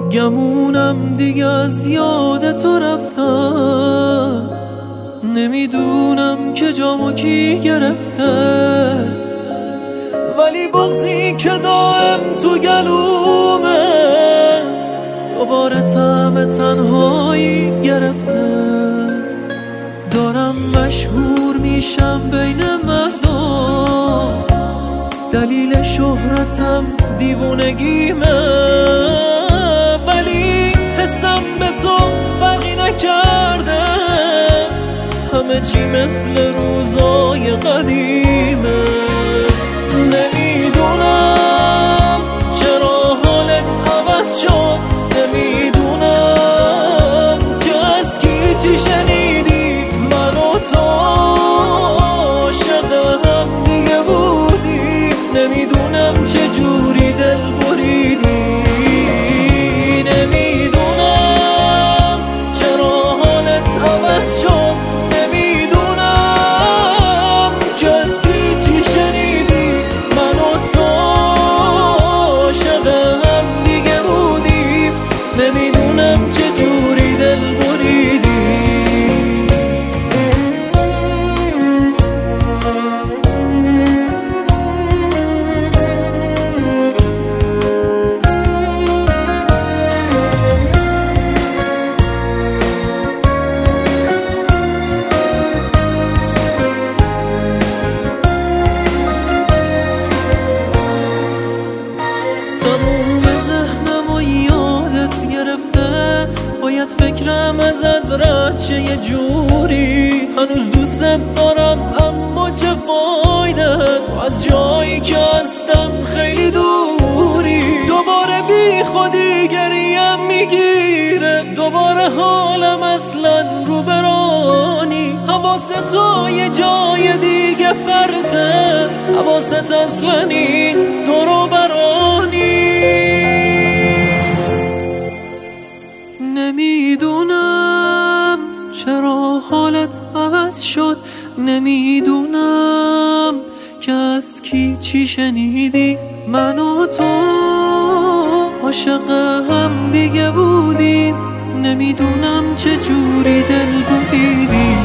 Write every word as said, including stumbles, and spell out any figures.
گمونم دیگه از یاد تو رفتم، نمیدونم که جامو کی گرفته، ولی بغضی که دائم تو گلومه دوباره طعم تنهایی گرفته. دارم مشهور میشم بین مردم، دلیل شهرتم دیوونگیمه، ولی حسم به تو فرقی نکرده، همه چی مثل روزای قدیمه. نمیدونم چرا حالت عوض شد، نمیدونم که از کی چی شنیدی، من و تو عاشق هم دیگه بودیم، نمیدونم چه جوری دل بریدی. نمیدونم چرا حالت عوض شد، نمیدونم که از کی چی شنیدی، من و تو عاشق هم دیگه بودیم، نمیدونم چه جوری دل بریدی. باید فکرم ازت رد شه یه جوری، هنوز دوست دارم اما چه فایده، تو از جایی که هستم خیلی دوری. دوباره بی خودی گریم میگیره، دوباره حالم اصلا رو برانی، حواست تو یه جای دیگه پرته، حواست اصلا این دورو برانی. نمیدونم چرا حالت عوض شد، نمیدونم که از کی چی شنیدی، من و تو عاشق هم دیگه بودیم، نمیدونم چه جوری دل بریدی.